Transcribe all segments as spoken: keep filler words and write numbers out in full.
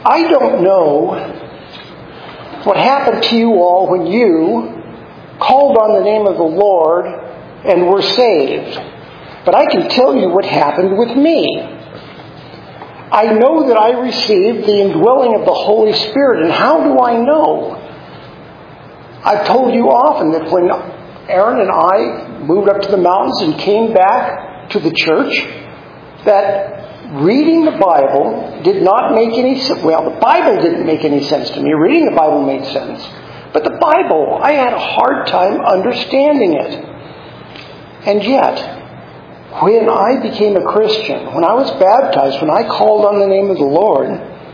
I don't know what happened to you all when you called on the name of the Lord and were saved. But I can tell you what happened with me. I know that I received the indwelling of the Holy Spirit. And how do I know? I've told you often that when Aaron and I moved up to the mountains and came back to the church, that reading the Bible did not make any sense. Well, the Bible didn't make any sense to me. Reading the Bible made sense. But the Bible, I had a hard time understanding it. And yet, when I became a Christian, when I was baptized, when I called on the name of the Lord,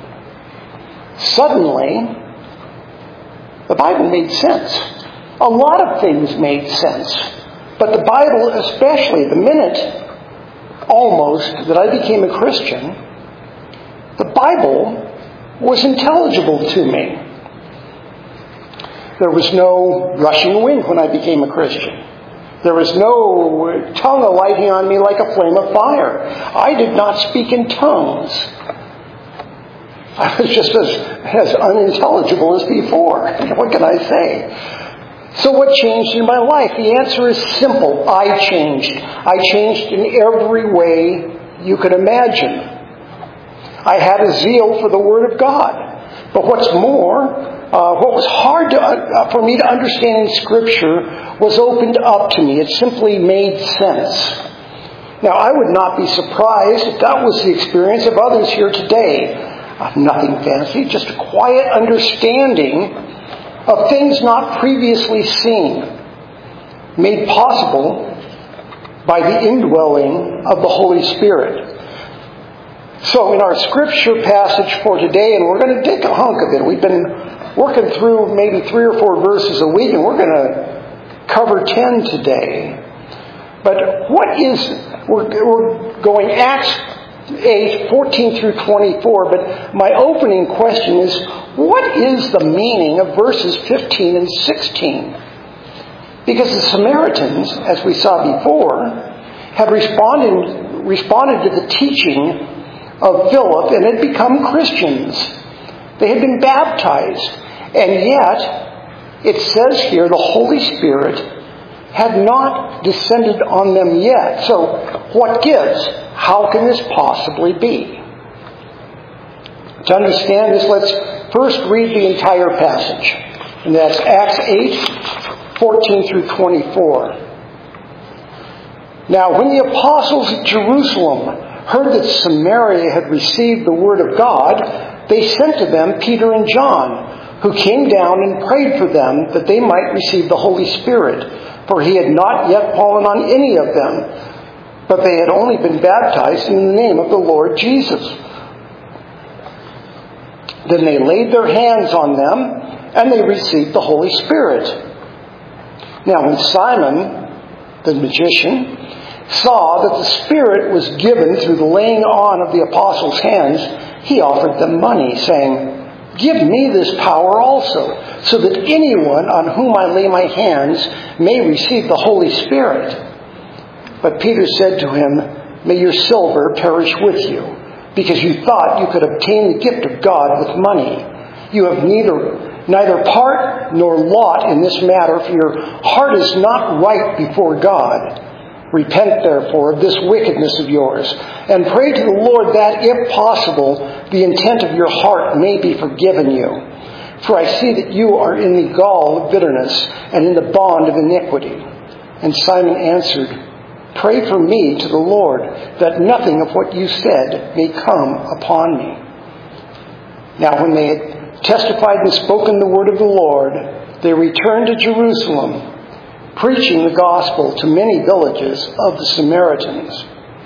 suddenly the Bible made sense. A lot of things made sense. But the Bible especially, the minute almost that I became a Christian, the Bible was intelligible to me. There was no rushing wind when I became a Christian. There was no tongue alighting on me like a flame of fire. I did not speak in tongues. I was just as, as unintelligible as before. What can I say? So what changed in my life? The answer is simple. I changed. I changed in every way you could imagine. I had a zeal for the Word of God. But what's more, Uh, what was hard to, uh, for me to understand in Scripture was opened up to me. It simply made sense. Now, I would not be surprised if that was the experience of others here today. Uh, nothing fancy, just a quiet understanding of things not previously seen, made possible by the indwelling of the Holy Spirit. So, in our Scripture passage for today, and we're going to take a hunk of it. We've been working through maybe three or four verses a week, and we're going to cover ten today. But what is, we're, we're going Acts eight, fourteen through twenty-four, but my opening question is, what is the meaning of verses fifteen and sixteen? Because the Samaritans, as we saw before, had responded, responded to the teaching of Philip and had become Christians. They had been baptized. And yet, it says here, the Holy Spirit had not descended on them yet. So, what gives? How can this possibly be? To understand this, let's first read the entire passage. And that's Acts eight, fourteen through twenty-four. Now, when the apostles at Jerusalem heard that Samaria had received the word of God, they sent to them Peter and John, who came down and prayed for them that they might receive the Holy Spirit, for he had not yet fallen on any of them, but they had only been baptized in the name of the Lord Jesus. Then they laid their hands on them, and they received the Holy Spirit. Now when Simon, the magician, saw that the Spirit was given through the laying on of the apostles' hands, he offered them money, saying, "Give me this power also, so that anyone on whom I lay my hands may receive the Holy Spirit." But Peter said to him, "May your silver perish with you, because you thought you could obtain the gift of God with money. You have neither neither part nor lot in this matter, for your heart is not right before God. Repent, therefore, of this wickedness of yours, and pray to the Lord that, if possible, the intent of your heart may be forgiven you. For I see that you are in the gall of bitterness and in the bond of iniquity." And Simon answered, "Pray for me to the Lord, that nothing of what you said may come upon me." Now when they had testified and spoken the word of the Lord, they returned to Jerusalem, preaching the gospel to many villages of the Samaritans.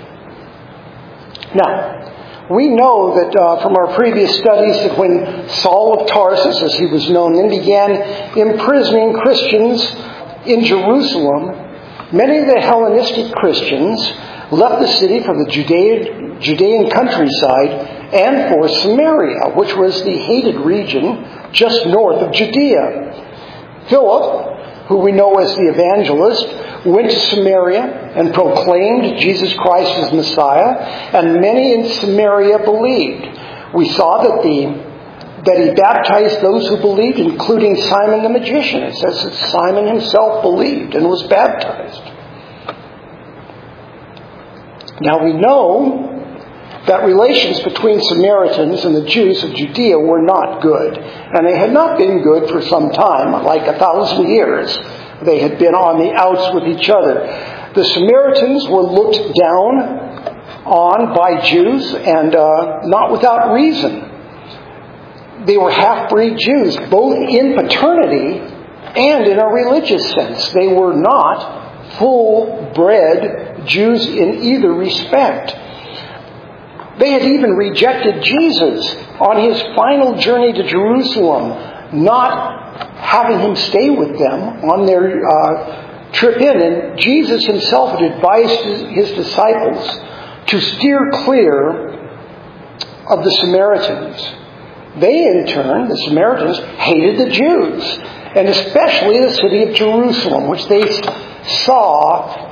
Now, we know that uh, from our previous studies that when Saul of Tarsus, as he was known then, began imprisoning Christians in Jerusalem, many of the Hellenistic Christians left the city for the Judean, Judean countryside and for Samaria, which was the hated region just north of Judea. Philip, who we know as the evangelist, went to Samaria and proclaimed Jesus Christ as Messiah, and many in Samaria believed. We saw that the that he baptized those who believed, including Simon the magician. It says that Simon himself believed and was baptized. Now we know that relations between Samaritans and the Jews of Judea were not good. And they had not been good for some time, like a thousand years. They had been on the outs with each other. The Samaritans were looked down on by Jews, and uh, not without reason. They were half-breed Jews, both in paternity and in a religious sense. They were not full-bred Jews in either respect. They had even rejected Jesus on his final journey to Jerusalem, not having him stay with them on their uh, trip in. And Jesus himself had advised his disciples to steer clear of the Samaritans. They, in turn, the Samaritans, hated the Jews, and especially the city of Jerusalem, which they saw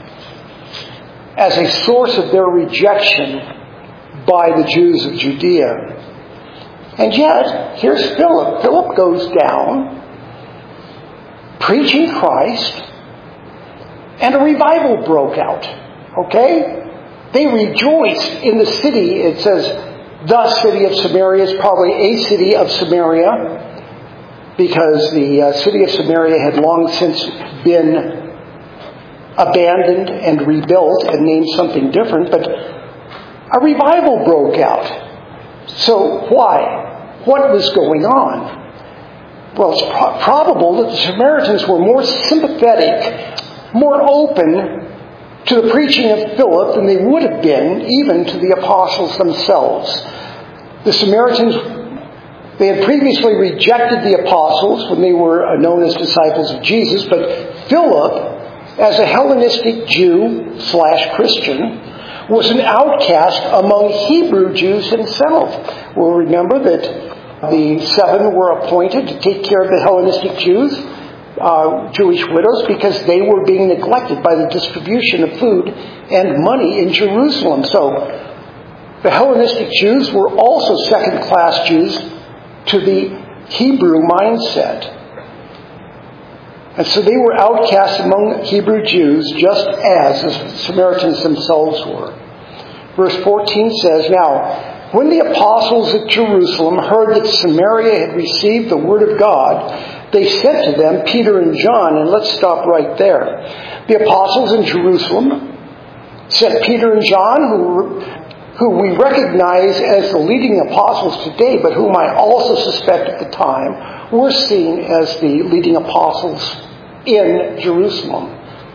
as a source of their rejection by the Jews of Judea. And yet, here's Philip. Philip goes down, preaching Christ, and a revival broke out. Okay? They rejoiced in the city. It says, the city of Samaria is probably a city of Samaria, because the uh, city of Samaria had long since been abandoned and rebuilt and named something different, but a revival broke out. So why? What was going on? Well, it's pro- probable that the Samaritans were more sympathetic, more open to the preaching of Philip than they would have been even to the apostles themselves. The Samaritans, they had previously rejected the apostles when they were known as disciples of Jesus, but Philip, as a Hellenistic Jew slash Christian, was an outcast among Hebrew Jews himself. We'll remember that the seven were appointed to take care of the Hellenistic Jews, uh, Jewish widows, because they were being neglected by the distribution of food and money in Jerusalem. So the Hellenistic Jews were also second-class Jews to the Hebrew mindset. And so they were outcasts among Hebrew Jews, just as the Samaritans themselves were. Verse fourteen says, Now, when the apostles at Jerusalem heard that Samaria had received the word of God, they sent to them Peter and John. And let's stop right there. The apostles in Jerusalem sent Peter and John, who, who we recognize as the leading apostles today, but whom I also suspect at the time were seen as the leading apostles in Jerusalem.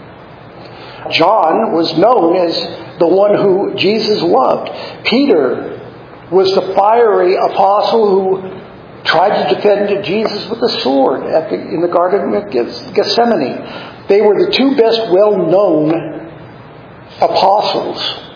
John was known as the one who Jesus loved. Peter was the fiery apostle who tried to defend Jesus with a sword at the, in the Garden of Gethsemane. They were the two best well-known apostles.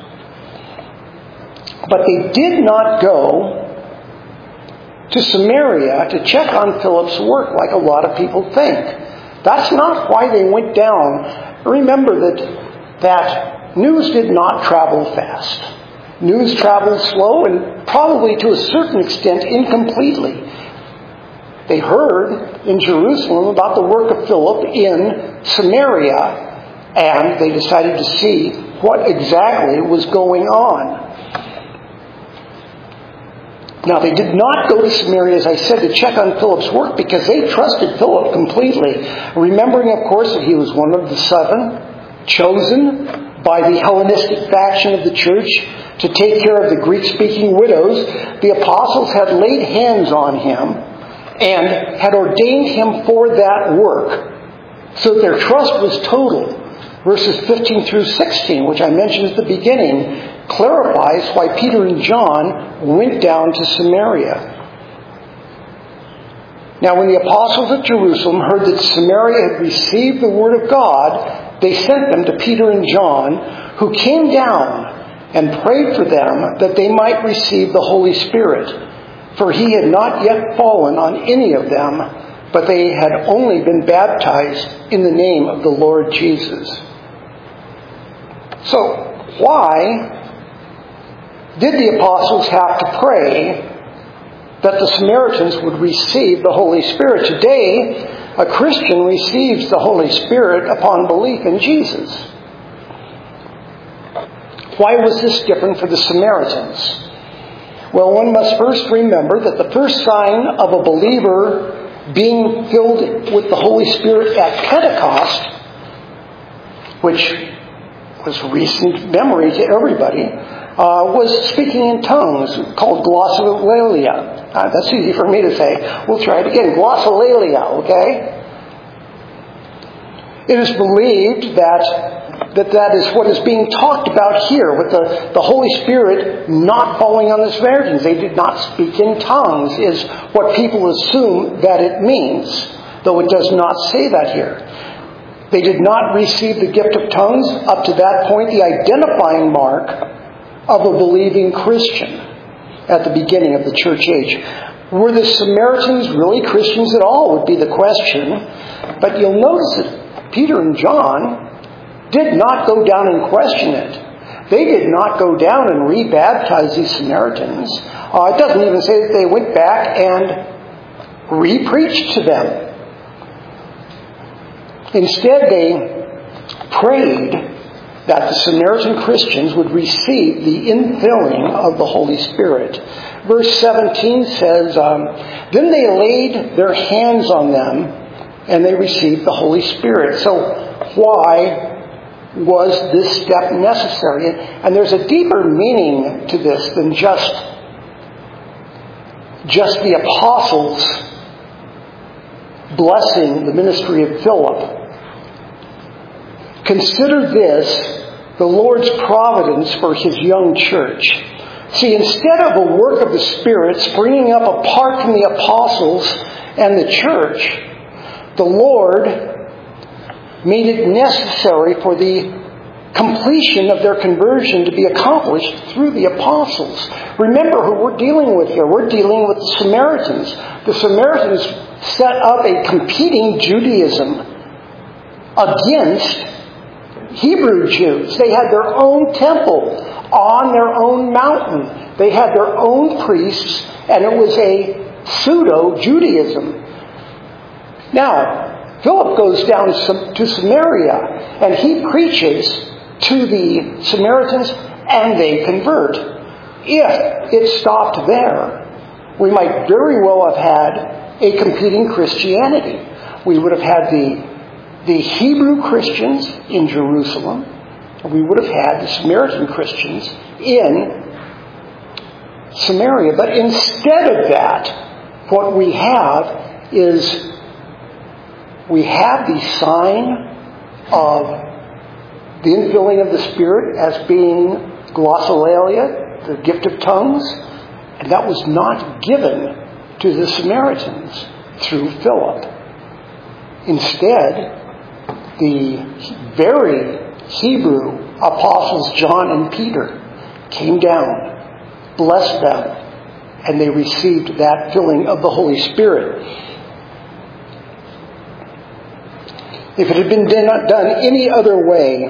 But they did not go to Samaria to check on Philip's work like a lot of people think. That's not why they went down. Remember that, that news did not travel fast. News traveled slow and probably to a certain extent incompletely. They heard in Jerusalem about the work of Philip in Samaria, and they decided to see what exactly was going on. Now, they did not go to Samaria, as I said, to check on Philip's work because they trusted Philip completely. Remembering, of course, that he was one of the seven chosen by the Hellenistic faction of the church to take care of the Greek-speaking widows. The apostles had laid hands on him and had ordained him for that work. So their trust was total. Verses fifteen through sixteen, which I mentioned at the beginning, clarifies why Peter and John went down to Samaria. Now, when the apostles at Jerusalem heard that Samaria had received the word of God, they sent them to Peter and John, who came down and prayed for them that they might receive the Holy Spirit. For he had not yet fallen on any of them, but they had only been baptized in the name of the Lord Jesus. So, why did the apostles have to pray that the Samaritans would receive the Holy Spirit. Today, a Christian receives the Holy Spirit upon belief in Jesus. Why was this different for the Samaritans? Well, one must first remember that the first sign of a believer being filled with the Holy Spirit at Pentecost, which was recent memory to everybody, uh, was speaking in tongues called glossolalia. Uh, that's easy for me to say. We'll try it again. Glossolalia, okay? It is believed that that that is what is being talked about here with the, the Holy Spirit not falling on the Samaritans. They did not speak in tongues is what people assume that it means, though it does not say that here. They did not receive the gift of tongues. Up to that point, the identifying mark of a believing Christian at the beginning of the church age. Were the Samaritans really Christians at all would be the question. But you'll notice that Peter and John did not go down and question it. They did not go down and re-baptize these Samaritans. Uh, it doesn't even say that they went back and re-preached to them. Instead, they prayed that the Samaritan Christians would receive the infilling of the Holy Spirit. Verse seventeen says, um, Then they laid their hands on them, and they received the Holy Spirit. So why was this step necessary? And there's a deeper meaning to this than just, just the apostles blessing the ministry of Philip. Consider this the Lord's providence for His young church. See, instead of a work of the Spirit springing up apart from the apostles and the church, the Lord made it necessary for the completion of their conversion to be accomplished through the apostles. Remember who we're dealing with here. We're dealing with the Samaritans. The Samaritans set up a competing Judaism against Hebrew Jews. They had their own temple on their own mountain. They had their own priests, and it was a pseudo-Judaism. Now, Philip goes down to Samaria, and he preaches to the Samaritans, and they convert. If it stopped there, we might very well have had a competing Christianity. We would have had the, the Hebrew Christians in Jerusalem. We would have had the Samaritan Christians in Samaria. But instead of that, what we have is we have the sign of the infilling of the Spirit as being glossolalia, the gift of tongues, and that was not given to the Samaritans through Philip. Instead, the very Hebrew apostles John and Peter came down, blessed them, and they received that filling of the Holy Spirit. If it had been done any other way,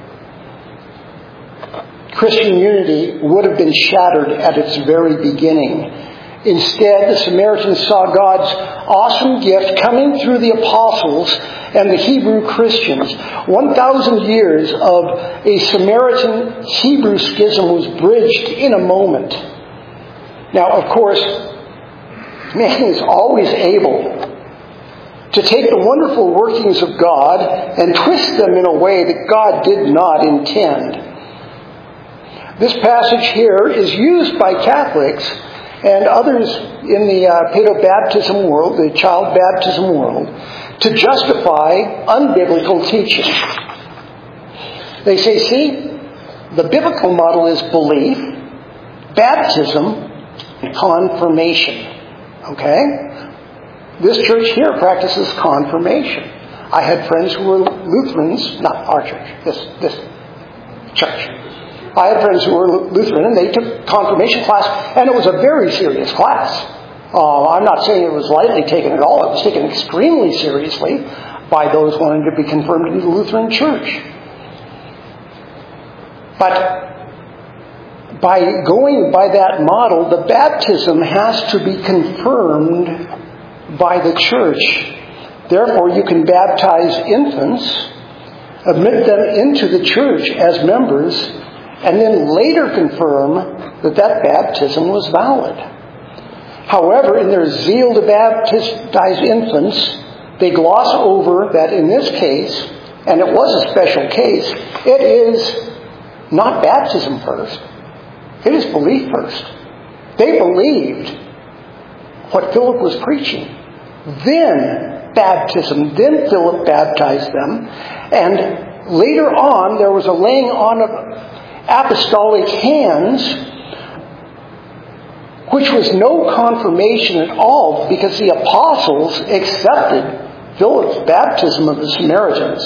Christian unity would have been shattered at its very beginning. Instead, the Samaritans saw God's awesome gift coming through the apostles and the Hebrew Christians. One thousand years of a Samaritan-Hebrew schism was bridged in a moment. Now, of course, man is always able to take the wonderful workings of God and twist them in a way that God did not intend. This passage here is used by Catholics and others in the uh, paedobaptism world, the child baptism world, to justify unbiblical teaching. They say, see, the biblical model is belief, baptism, and confirmation. Okay? This church here practices confirmation. I had friends who were Lutherans, not our church, this, this church. I had friends who were Lutheran, and they took confirmation class, and it was a very serious class. Uh, I'm not saying it was lightly taken at all. It was taken extremely seriously by those wanting to be confirmed in the Lutheran Church. But by going by that model, the baptism has to be confirmed by the church. Therefore, you can baptize infants, admit them into the church as members, and then later confirm that that baptism was valid. However, in their zeal to baptize infants, they gloss over that in this case, and it was a special case, it is not baptism first. It is belief first. They believed what Philip was preaching. Then baptism. Then Philip baptized them. And later on, there was a laying on of apostolic hands, which was no confirmation at all, because the apostles accepted Philip's baptism of the Samaritans.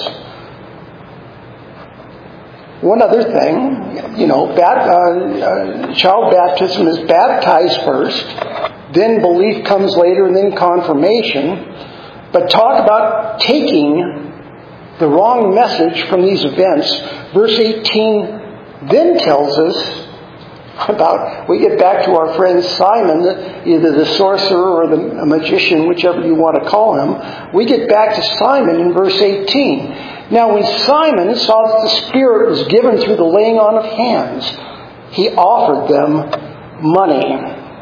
One other thing, you know, bat, uh, uh, child baptism is baptized first, then belief comes later, and then confirmation. But talk about taking the wrong message from these events. Verse eighteen then tells us about, we get back to our friend Simon, either the sorcerer or the magician, whichever you want to call him. We get back to Simon in verse eighteen. Now when Simon saw that the Spirit was given through the laying on of hands, he offered them money.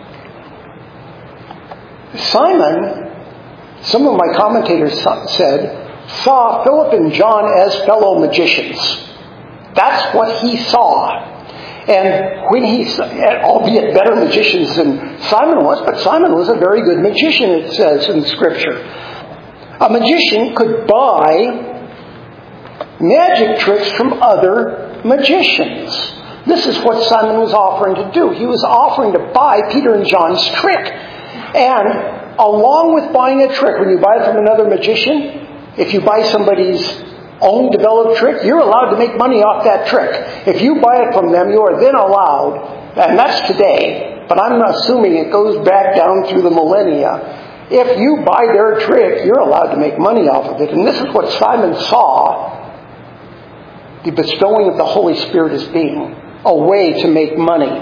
Simon, some of my commentators said, saw Philip and John as fellow magicians. That's what he saw. And when he, albeit better magicians than Simon was, but Simon was a very good magician, it says in Scripture. A magician could buy magic tricks from other magicians. This is what Simon was offering to do. He was offering to buy Peter and John's trick. And along with buying a trick, when you buy it from another magician, if you buy somebody's own developed trick, you're allowed to make money off that trick. If you buy it from them, you are then allowed, and that's today, but I'm assuming it goes back down through the millennia. If you buy their trick, you're allowed to make money off of it. And this is what Simon saw the bestowing of the Holy Spirit as being, a way to make money.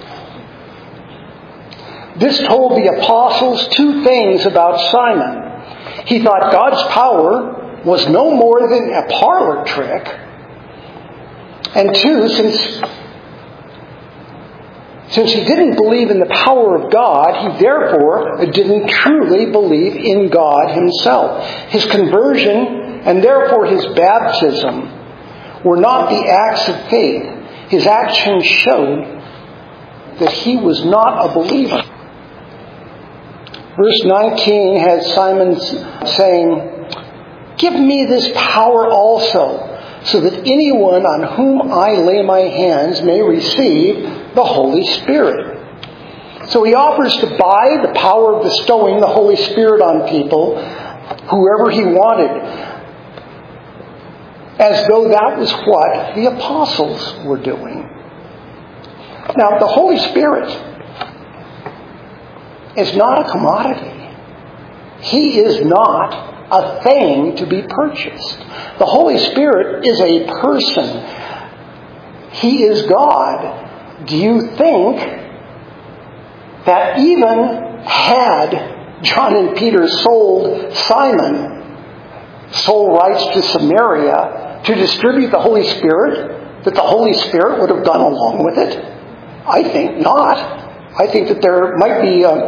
This told the apostles two things about Simon. He thought God's power was no more than a parlor trick. And two, since, since he didn't believe in the power of God, he therefore didn't truly believe in God himself. His conversion, and therefore his baptism, were not the acts of faith. His actions showed that he was not a believer. Verse nineteen has Simon saying, "Give me this power also, so that anyone on whom I lay my hands may receive the Holy Spirit." So he offers to buy the power of bestowing the Holy Spirit on people, whoever he wanted, as though that was what the apostles were doing. Now, the Holy Spirit is not a commodity. He is not a thing to be purchased. The Holy Spirit is a person. He is God. Do you think that even had John and Peter sold Simon sole rights to Samaria to distribute the Holy Spirit, that the Holy Spirit would have gone along with it? I think not. I think that there might be a,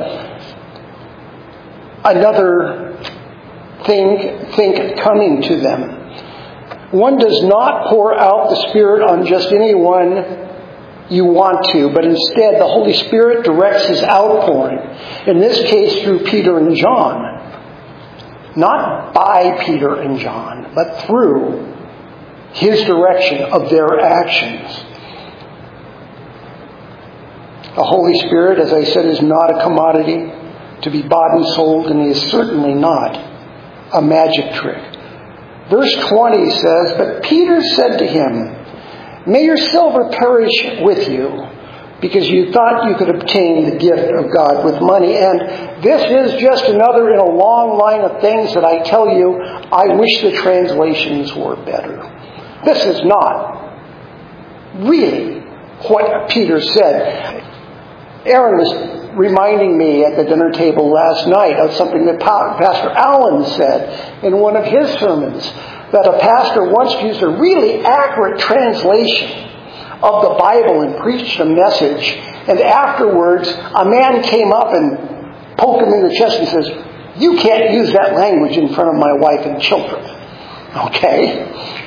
another thing, think coming to them. One does not pour out the Spirit on just anyone you want to, but instead the Holy Spirit directs his outpouring. In this case, through Peter and John. Not by Peter and John, but through his direction of their actions. The Holy Spirit, as I said, is not a commodity to be bought and sold, and he is certainly not a magic trick. Verse twenty says, "But Peter said to him, 'May your silver perish with you, because you thought you could obtain the gift of God with money.'" And this is just another in a long line of things that I tell you, I wish the translations were better. This is not really what Peter said. Aaron was reminding me at the dinner table last night of something that Pastor Allen said in one of his sermons, that a pastor once used a really accurate translation of the Bible and preached a message, and afterwards a man came up and poked him in the chest and says, "You can't use that language in front of my wife and children." Okay?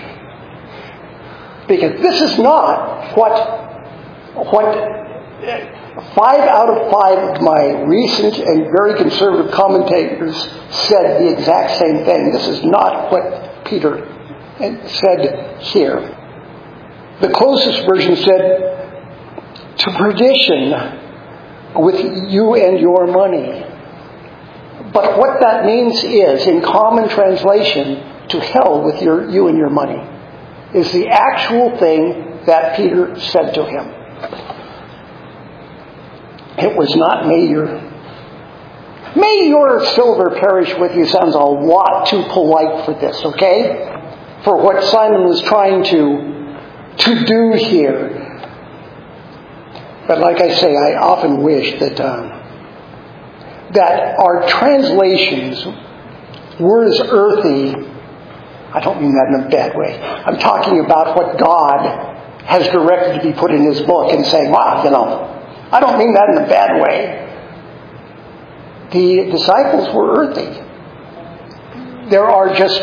Because this is not what what five out of five of my recent and very conservative commentators said the exact same thing. This is not what Peter said here. The closest version said, "To perdition with you and your money." But what that means is, in common translation, to hell with your, you and your money, is the actual thing that Peter said to him. It was not, may your, may your silver perish with you, sounds a lot too polite for this, okay? For what Simon was trying to, to do here. But like I say, I often wish that, um, that our translations were as earthy. I don't mean that in a bad way. I'm talking about what God has directed to be put in His book and saying, wow, you know, I don't mean that in a bad way. The disciples were earthy. There are just,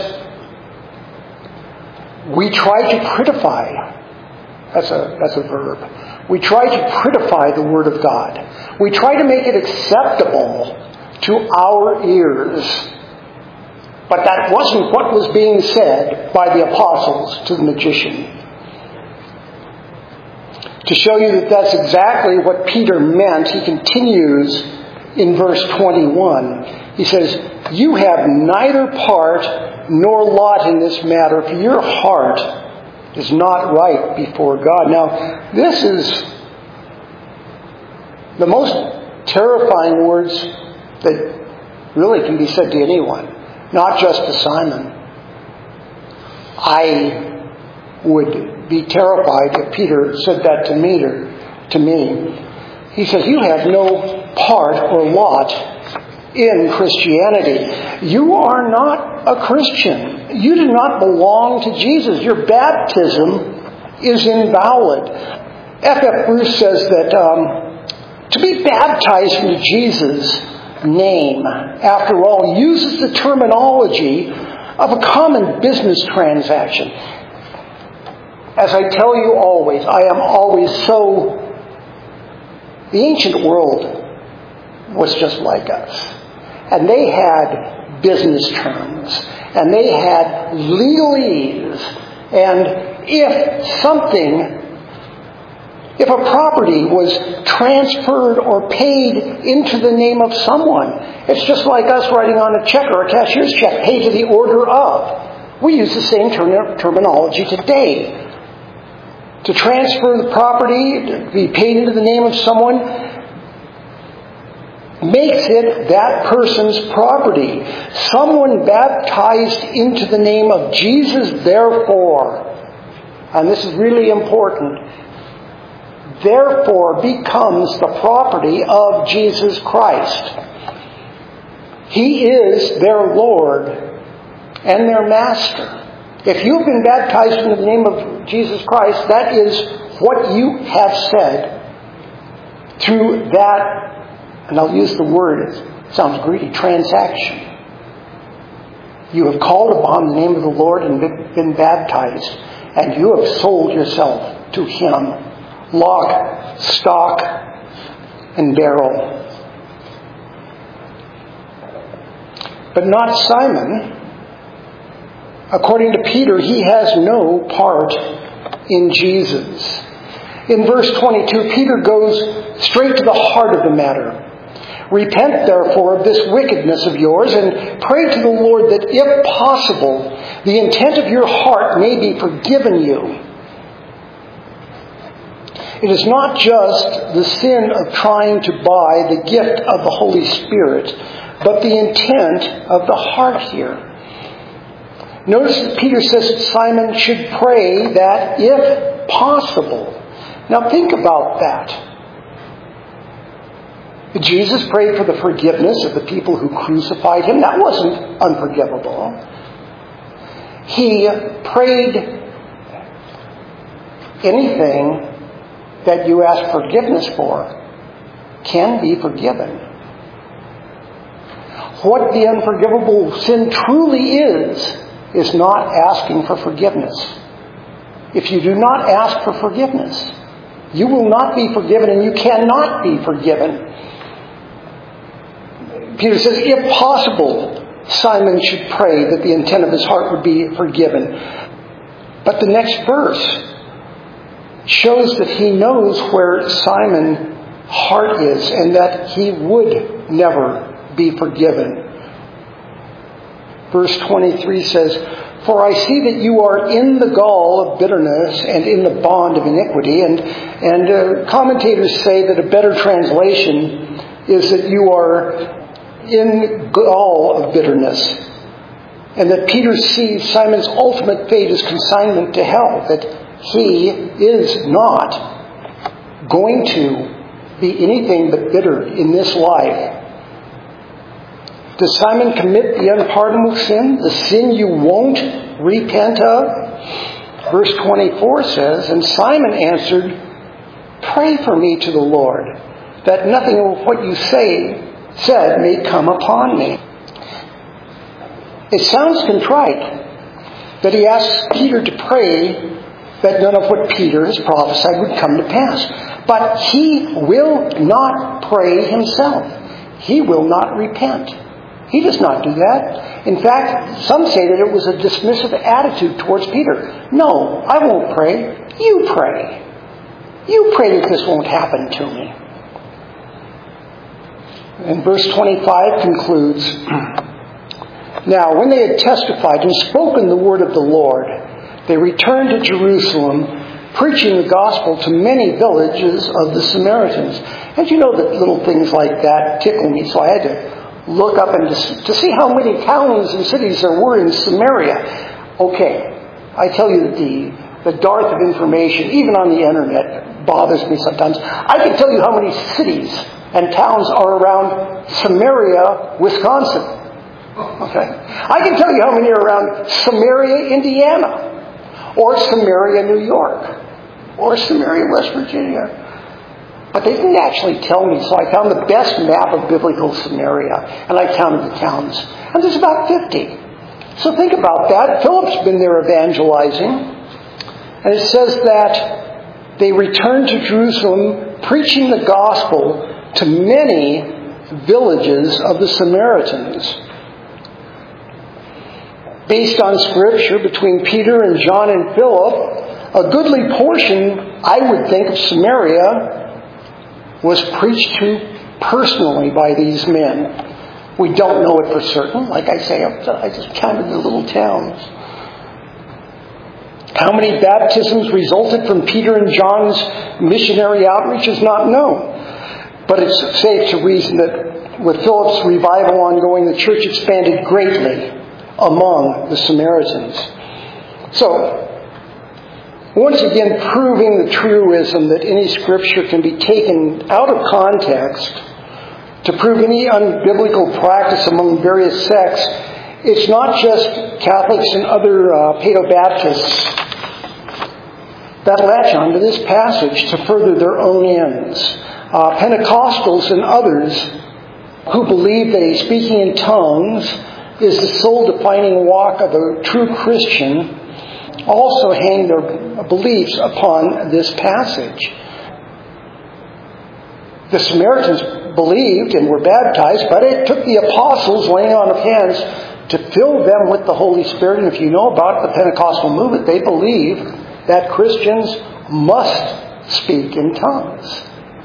we try to prettify. That's a, that's a verb. We try to prettify the Word of God. We try to make it acceptable to our ears. But that wasn't what was being said by the apostles to the magician. To show you that that's exactly what Peter meant, he continues in verse twenty-one. He says, "You have neither part nor lot in this matter, for your heart is not right before God." Now, this is the most terrifying words that really can be said to anyone, not just to Simon. I would be terrified if Peter said that to me. Or, to me. He says, you have no part or lot in Christianity. You are not a Christian. You do not belong to Jesus. Your baptism is invalid. F F Bruce says that um, to be baptized into Jesus' name, after all, uses the terminology of a common business transaction. As I tell you always, I am always so... The ancient world was just like us. And they had business terms. And they had legalese. And if something, if a property was transferred or paid into the name of someone, it's just like us writing on a check or a cashier's check, paid to the order of. We use the same term- terminology today. To transfer the property, to be paid into the name of someone, makes it that person's property. Someone baptized into the name of Jesus, therefore, and this is really important, therefore becomes the property of Jesus Christ. He is their Lord and their Master. If you've been baptized in the name of Jesus Christ, that is what you have said through that, and I'll use the word, it sounds greedy, transaction. You have called upon the name of the Lord and been baptized, and you have sold yourself to Him, lock, stock, and barrel. But not Simon. According to Peter, he has no part in Jesus. In verse twenty-two, Peter goes straight to the heart of the matter. Repent, therefore, of this wickedness of yours, and pray to the Lord that, if possible, the intent of your heart may be forgiven you. It is not just the sin of trying to buy the gift of the Holy Spirit, but the intent of the heart here. Notice that Peter says that Simon should pray that, if possible, Now think about that. Jesus prayed for the forgiveness of the people who crucified him. That wasn't unforgivable. He prayed anything that you ask forgiveness for can be forgiven. What the unforgivable sin truly is, is not asking for forgiveness. If you do not ask for forgiveness, you will not be forgiven, and you cannot be forgiven. Peter says, if possible, Simon should pray that the intent of his heart would be forgiven. But the next verse shows that he knows where Simon's heart is and that he would never be forgiven. Verse twenty-three says, "For I see that you are in the gall of bitterness and in the bond of iniquity." And, and uh, commentators say that a better translation is that you are in gall of bitterness. And that Peter sees Simon's ultimate fate as consignment to hell. That he is not going to be anything but bitter in this life. Does Simon commit the unpardonable sin? The sin you won't repent of? Verse twenty-four says, "And Simon answered, 'Pray for me to the Lord, that nothing of what you say said may come upon me.'" It sounds contrite that he asks Peter to pray that none of what Peter has prophesied would come to pass. But he will not pray himself. He will not repent. He does not do that. In fact, some say that it was a dismissive attitude towards Peter. "No, I won't pray. You pray. You pray that this won't happen to me." And verse twenty-five concludes, "Now, when they had testified and spoken the word of the Lord, they returned to Jerusalem, preaching the gospel to many villages of the Samaritans." And you know that little things like that tickle me, so I had to look up and to see how many towns and cities there were in Samaria. Okay, I tell you that the, the dearth of information, even on the internet, bothers me sometimes. I can tell you how many cities and towns are around Samaria, Wisconsin. Okay, I can tell you how many are around Samaria, Indiana, or Samaria, New York, or Samaria, West Virginia. But they didn't actually tell me, so I found the best map of biblical Samaria, and I counted the towns. And there's about fifty. So think about that. Philip's been there evangelizing. And it says that they returned to Jerusalem, preaching the gospel to many villages of the Samaritans. Based on Scripture, between Peter and John and Philip, a goodly portion, I would think, of Samaria was preached to personally by these men. We don't know it for certain. Like I say, I just counted the little towns. How many baptisms resulted from Peter and John's missionary outreach is not known. But it's safe to reason that with Philip's revival ongoing, the church expanded greatly among the Samaritans. So, once again, proving the truism that any scripture can be taken out of context to prove any unbiblical practice among various sects, it's not just Catholics and other uh, Paedo-Baptists that latch onto this passage to further their own ends. Uh, Pentecostals and others who believe that a speaking in tongues is the sole defining walk of a true Christian also hang their beliefs upon this passage. The Samaritans believed and were baptized, but it took the apostles laying on of hands to fill them with the Holy Spirit. And if you know about the Pentecostal movement, they believe that Christians must speak in tongues.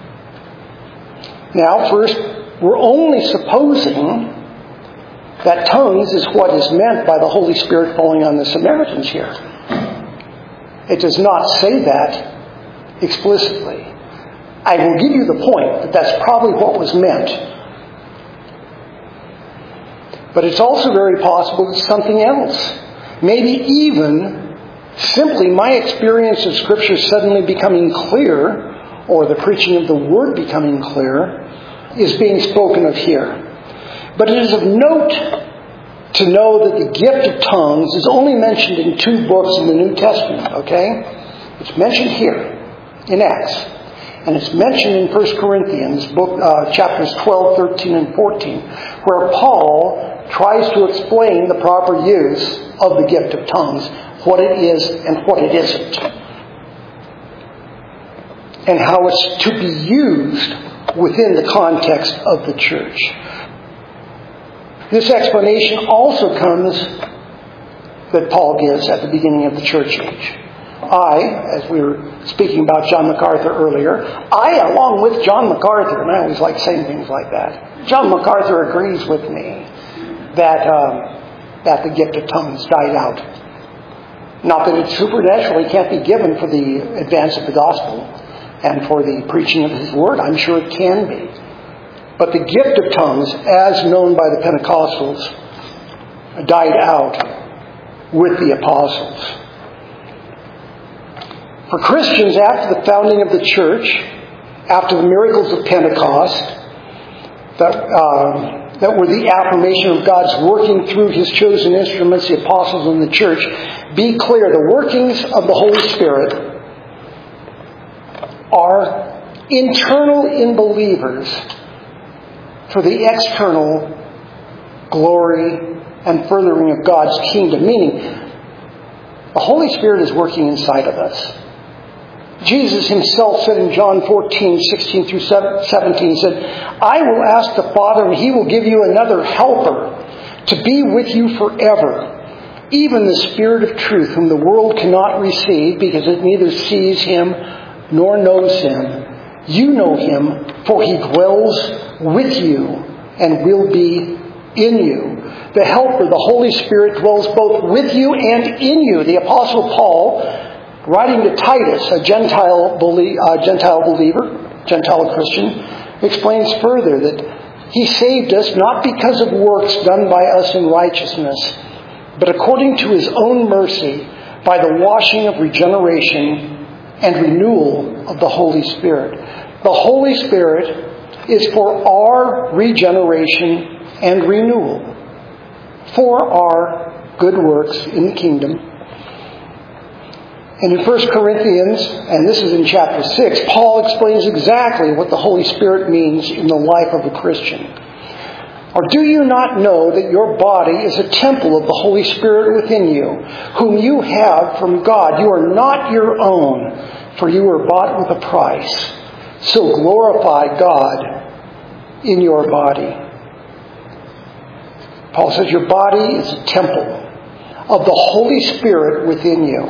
Now, first, we're only supposing that tongues is what is meant by the Holy Spirit falling on the Samaritans here. It does not say that explicitly. I will give you the point that that's probably what was meant. But it's also very possible it's something else. Maybe even Simply my experience of Scripture suddenly becoming clear, or the preaching of the Word becoming clear, is being spoken of here. But it is of note to know that the gift of tongues is only mentioned in two books in the New Testament, okay? It's mentioned here in Acts. And it's mentioned in First Corinthians, book, uh, chapters twelve, thirteen, and fourteen, where Paul tries to explain the proper use of the gift of tongues, what it is and what it isn't, and how it's to be used within the context of the church. This explanation also comes that Paul gives at the beginning of the church age. I, as we were speaking about John MacArthur earlier, I, along with John MacArthur, and I always like saying things like that, John MacArthur agrees with me that um, that the gift of tongues died out. Not that it supernaturally can't be given for the advance of the gospel and for the preaching of His Word. I'm sure it can be. But the gift of tongues, as known by the Pentecostals, died out with the apostles. For Christians, after the founding of the church, after the miracles of Pentecost, that, uh, that were the affirmation of God's working through His chosen instruments, the apostles and the church, be clear, the workings of the Holy Spirit are internal in believers for the external glory and furthering of God's kingdom. Meaning, the Holy Spirit is working inside of us. Jesus Himself said in John fourteen, sixteen through seventeen, He said, I will ask the Father, and He will give you another helper to be with you forever, even the Spirit of truth, whom the world cannot receive, because it neither sees Him nor knows Him. You know Him, for He dwells with you and will be in you. The Helper, the Holy Spirit, dwells both with you and in you. The Apostle Paul, writing to Titus, a Gentile, belie- uh, Gentile believer, Gentile Christian, explains further that He saved us not because of works done by us in righteousness, but according to His own mercy, by the washing of regeneration and renewal of the Holy Spirit. The Holy Spirit is for our regeneration and renewal, for our good works in the kingdom. And in First Corinthians, and this is in chapter six, Paul explains exactly what the Holy Spirit means in the life of a Christian. Or do you not know that your body is a temple of the Holy Spirit within you, whom you have from God? You are not your own, for you were bought with a price. So glorify God in your body. Paul says your body is a temple of the Holy Spirit within you.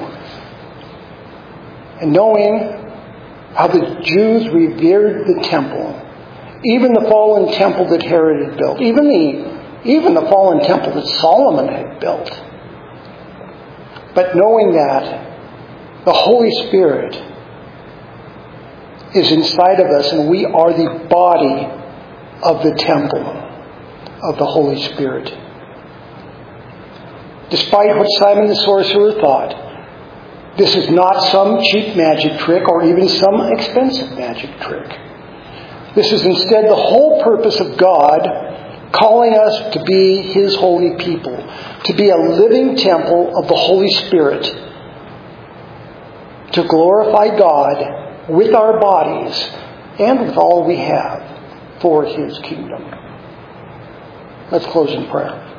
And knowing how the Jews revered the temple, even the fallen temple that Herod had built, even the, even the fallen temple that Solomon had built. But knowing that the Holy Spirit is inside of us and we are the body of the temple of the Holy Spirit. Despite what Simon the sorcerer thought, this is not some cheap magic trick or even some expensive magic trick. This is instead the whole purpose of God calling us to be His holy people, to be a living temple of the Holy Spirit, to glorify God with our bodies and with all we have for His kingdom. Let's close in prayer.